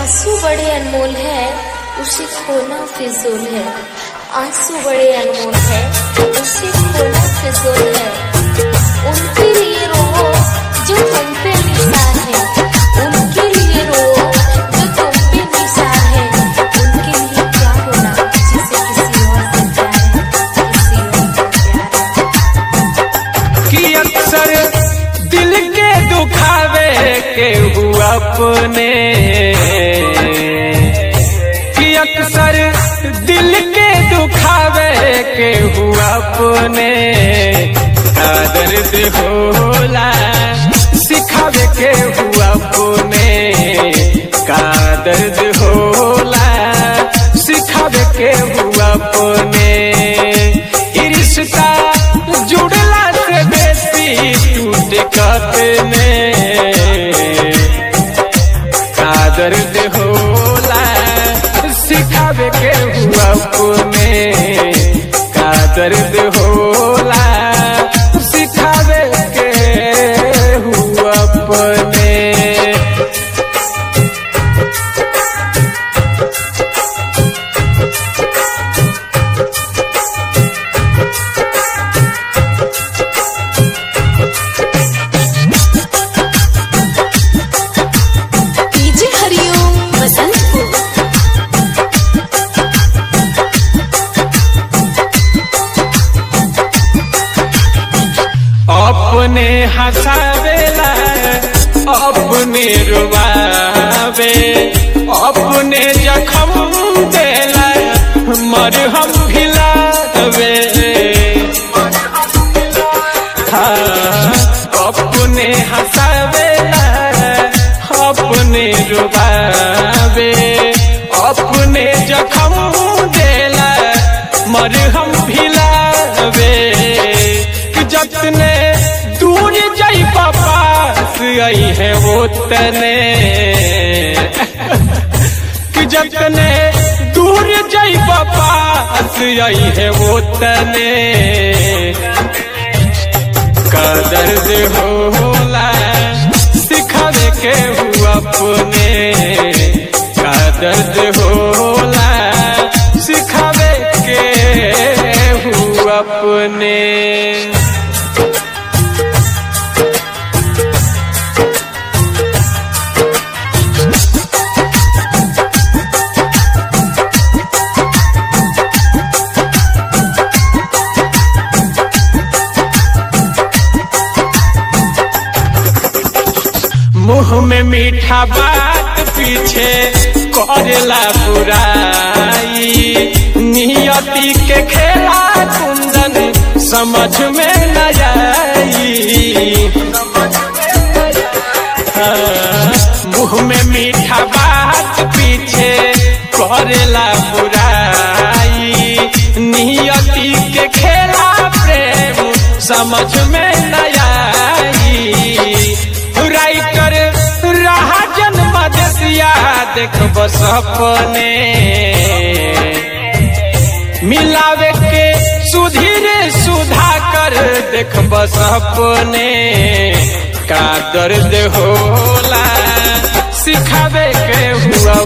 आंसू बड़े अनमोल है, उसे खोना फिजूल है। आंसू बड़े अनमोल है, उसे खोना फिजूल है। उनके लिए रो जो तुम पे निशान है, उनके लिए रो जो तुम पे निशान है। उनके लिए क्या होना जिसे किसी और से प्यार है, किसी और से प्यार है। कि अक्सर दिल के दुखावे के हुआ अपने, कि अक्सर दिल के दुखावे के हुआ अपने। का दर्द होला सिखावे के हुआ अपने, का दर्द होला सिखावे के हुआ अपने। ई रिश्ता जुड़ला से बेसी टूटे कतने, का दर्द होला सिखावे के हुआ अपने, का दर्द होला सिखावे के हुआ अपने। डीजे हरिओम बसंतपुर। अपने हंसावेला अपने रुबावे, अपने जखम देला मरहम खिलावे। हाँ, अपने हंसावेला अपने रुबावे, अपने जखम देला मरहम खिलावे। जतने दूर जाई पास आई है वो तने, कि जतने दूर जाई पास आई है वो तने। का दर्द होला सिखावे के हुआ अपने, का दर्द होला सिखावे के हुआ अपने। मुँह में मीठा बात पीछे करेला बुराई, नियति के खेला कुंदन समझ में न आई। मुँह में मीठा बात पीछे करेला बुराई, नियति के खेला प्रेम समझ में न आई। राइटर रहा जन्म देसिया देखब सपने, मिलावे के सुधीर सुधा कर देखब सपने। का दर्द होला सिखावे के हुआ